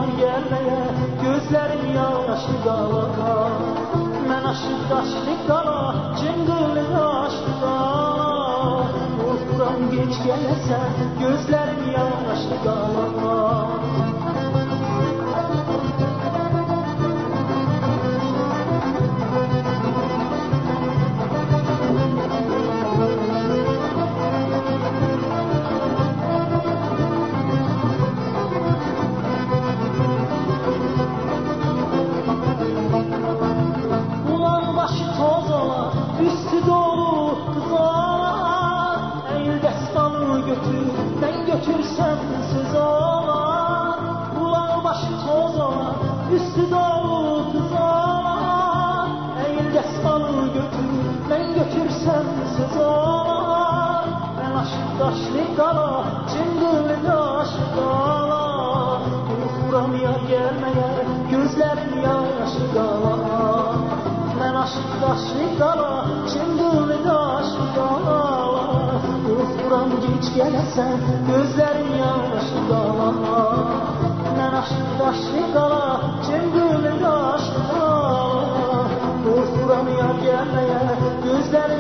yan gelmeye, gözlerim yaşlı qala. Mən aşıq daşlı qala, cıngılı daşlı qala. Qorxuram geç gələsən, gözlerim yaşlı qala. Üstü dolu kızlar, eğil destanı götür, ben götürsem söz olar. Ulan başı toz olar, üstü dolu kızlar, eğil destanı götür, ben götürsem söz olar. Ben aşık daşlı qala, cıngılı daşlı qala. Qorxuram yar gelmeye, gözlerim yaşlı qala. Mən aşıq daşlı qala, cıngılı daşlı qala. Qorxuram geç gələsən, gözlərim yaşlı qala. Mən aşıq daşlı qala, cıngılı daşlı qala. Qorxuram yar gəlməyə, gözlərim